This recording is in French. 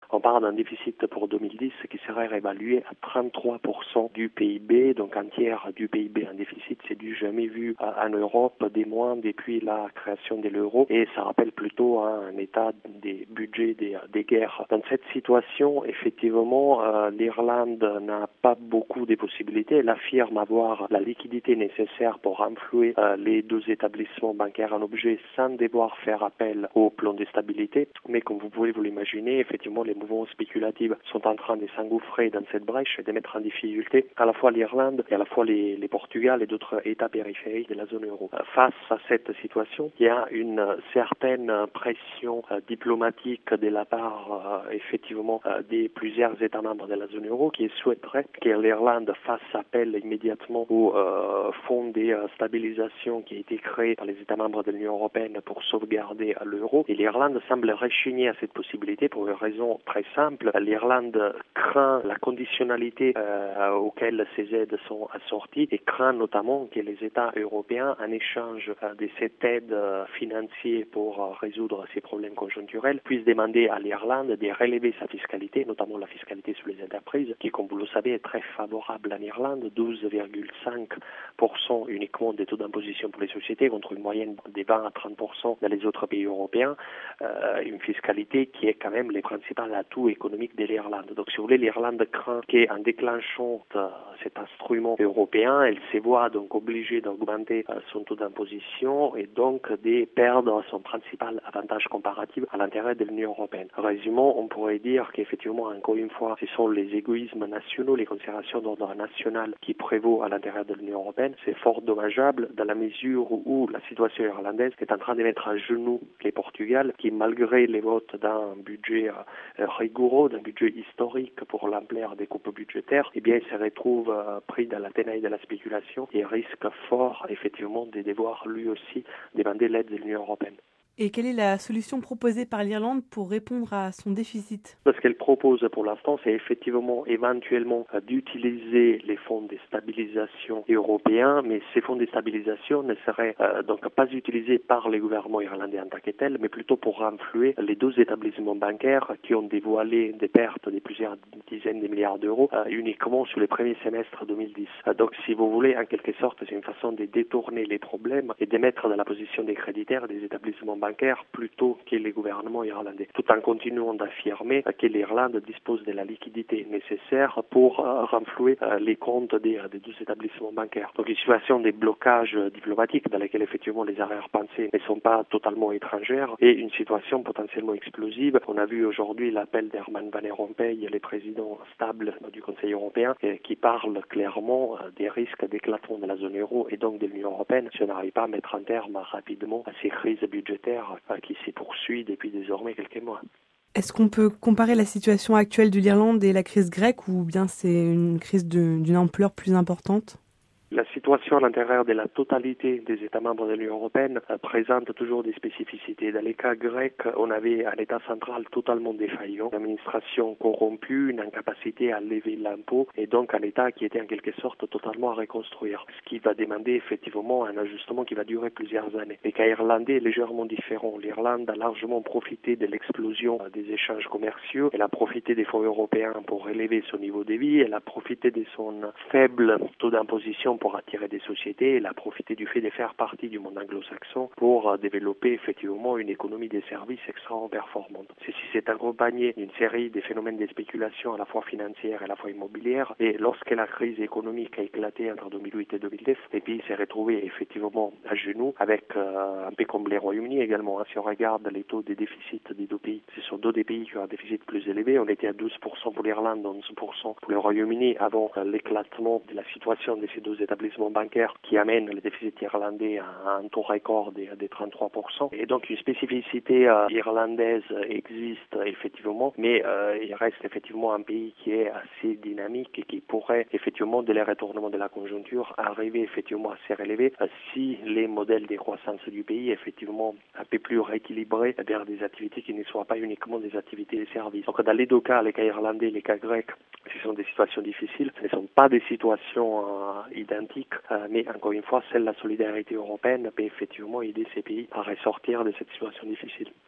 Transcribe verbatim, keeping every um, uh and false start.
On parle d'un déficit pour deux mille dix qui serait réévalué à trente-trois pour cent du P I B, donc un tiers du P I B en déficit. C'est du jamais vu en Europe, des moins depuis la création de l'euro, et ça rappelle plutôt hein, un état des budgets des, des guerres. Dans cette situation, effectivement, euh, l'Irlande n'a pas beaucoup de possibilités. Elle affirme avoir la liquidité nécessaire pour renflouer euh, les deux établissements bancaires en objet sans devoir faire appel au plan de stabilité. Mais comme vous pouvez vous l'imaginer, effectivement, les mouvements spéculatifs sont en train de s'engouffrer dans cette brèche et de mettre en difficulté à la fois l'Irlande et à la fois les, les Portugal et d'autres États périphériques de la zone euro. Face à cette situation, il y a une certaine pression euh, diplomatique de la part, euh, effectivement, euh, des plusieurs États membres de la zone euro qui souhaiteraient que l'Irlande fasse appel immédiatement au euh, fonds de euh, stabilisation qui a été créé par les États membres de l'Union européenne pour sauvegarder euh, l'euro. Et l'Irlande semble rechigner à cette possibilité pour une raison très simple. L'Irlande craint la conditionnalité euh, auquel ces aides sont assorties et craint notamment que les États européens, en échange euh, de cette aide euh, financière pour euh, résoudre ces problèmes conjoncturels, puissent demander à l'Irlande de relever sa fiscalité, notamment la fiscalité sur les entreprises, qui, comme vous le savez, est très favorable en Irlande, douze virgule cinq pour cent uniquement des taux d'imposition pour les sociétés, contre une moyenne de vingt à trente pour cent dans les autres pays européens, euh, une fiscalité qui est quand même les principaux atouts économiques de l'Irlande. Donc, si vous voulez, l'Irlande craint qu'en déclenchant euh, cet instrument européen, elle se voit donc obligée d'augmenter euh, son taux d'imposition et donc de perdre son principal avantage comparatif à l'intérieur de l'Union européenne. Résumons, on pourrait dire qu'effectivement, encore une fois, ce sont les égoïsmes nationaux, les considérations d'ordre national qui prévaut à l'intérieur de l'Union européenne. C'est fort dommageable dans la mesure où la situation irlandaise est en train de mettre à genoux les Portugal qui, malgré les votes d'un budget euh, rigoureux, d'un budget historique pour l'ampleur des coupes budgétaires, eh bien, il se retrouve euh, pris dans la tenaille de la spéculation et risque fort, effectivement, de devoir lui aussi demander l'aide de l'Union européenne. Et quelle est la solution proposée par l'Irlande pour répondre à son déficit ? Ce qu'elle propose pour l'instant, c'est effectivement éventuellement d'utiliser les fonds de stabilisation européens, mais ces fonds de stabilisation ne seraient euh, donc pas utilisés par les gouvernements irlandais en tant que tels, mais plutôt pour renflouer les deux établissements bancaires qui ont dévoilé des pertes de plusieurs dizaines de milliards d'euros euh, uniquement sur les premiers semestres deux mille dix. Euh, donc, si vous voulez, en quelque sorte, c'est une façon de détourner les problèmes et de mettre dans la position des créditaires des établissements bancaires bancaire plutôt que les gouvernements irlandais, tout en continuant d'affirmer que l'Irlande dispose de la liquidité nécessaire pour euh, renflouer euh, les comptes des, des deux établissements bancaires. Donc une situation de blocage diplomatique dans laquelle effectivement les arrière-pensées ne sont pas totalement étrangères et une situation potentiellement explosive. On a vu aujourd'hui l'appel d'Herman Van Rompuy, le président stable du Conseil européen, qui parle clairement des risques d'éclatement de la zone euro et donc de l'Union européenne si on n'arrive pas à mettre un terme rapidement à ces crises budgétaires qui se poursuit depuis désormais quelques mois. Est-ce qu'on peut comparer la situation actuelle de l'Irlande et la crise grecque ou bien c'est une crise de, d'une ampleur plus importante ? La situation à l'intérieur de la totalité des États membres de l'Union européenne euh, présente toujours des spécificités. Dans les cas grecs, on avait un État central totalement défaillant, une administration corrompue, une incapacité à lever l'impôt et donc un État qui était en quelque sorte totalement à reconstruire, ce qui va demander effectivement un ajustement qui va durer plusieurs années. Les cas irlandais est légèrement différent. L'Irlande a largement profité de l'explosion des échanges commerciaux, elle a profité des fonds européens pour élever son niveau de vie, elle a profité de son faible taux d'imposition pour attirer des sociétés, elle a profité du fait de faire partie du monde anglo-saxon pour euh, développer effectivement une économie des services extrêmement performante. Ceci s'est accompagné d'une série de phénomènes de spéculation à la fois financière et à la fois immobilière et lorsque la crise économique a éclaté entre deux mille huit et deux mille neuf, les pays s'est retrouvé effectivement à genoux avec euh, un peu comme les Royaume-Uni également. Hein. Si on regarde les taux de déficit des deux pays, ce sont deux des pays qui ont un déficit plus élevé. On était à douze pour cent pour l'Irlande, onze pour cent pour le Royaume-Uni avant euh, l'éclatement de la situation de ces deux établissements bancaires qui amène le déficit irlandais à un taux record de, de trente-trois pour cent. Et donc une spécificité euh, irlandaise existe effectivement, mais euh, il reste effectivement un pays qui est assez dynamique et qui pourrait effectivement, dès le retournement de la conjoncture, arriver effectivement à se relever euh, si les modèles de croissance du pays effectivement un peu plus rééquilibrés vers des activités qui ne soient pas uniquement des activités de services. Donc dans les deux cas, les cas irlandais, les cas grecs, ce sont des situations difficiles, ce ne sont pas des situations euh, identiques, euh, mais encore une fois, seule la solidarité européenne peut effectivement aider ces pays à ressortir de cette situation difficile.